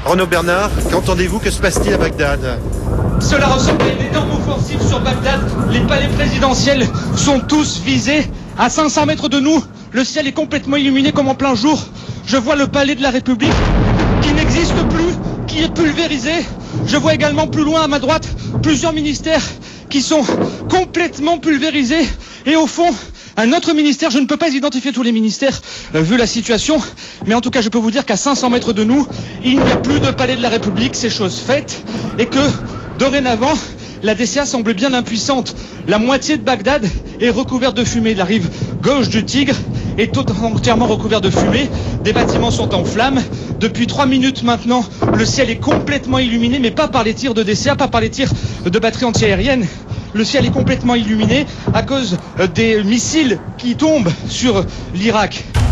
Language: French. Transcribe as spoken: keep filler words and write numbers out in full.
Renaud Bernard, qu'entendez-vous? Que se passe-t-il à Bagdad? Cela ressemble à une énorme offensive sur Bagdad. Les palais présidentiels sont tous visés. À cinq cents mètres de nous, le ciel est complètement illuminé comme en plein jour. Je vois le palais de la République qui n'existe plus, qui est pulvérisé. Je vois également plus loin à ma droite plusieurs ministères qui sont complètement pulvérisés. Et au fond, un autre ministère, je ne peux pas identifier tous les ministères euh, vu la situation, mais en tout cas je peux vous dire qu'à cinq cents mètres de nous, il n'y a plus de palais de la République, c'est chose faite, et que dorénavant, la D C A semble bien impuissante. La moitié de Bagdad est recouverte de fumée. La rive gauche du Tigre est entièrement recouverte de fumée. Des bâtiments sont en flammes. Depuis trois minutes maintenant, le ciel est complètement illuminé, mais pas par les tirs de D C A, pas par les tirs de batteries antiaériennes. Le ciel est complètement illuminé à cause des missiles qui tombent sur l'Irak.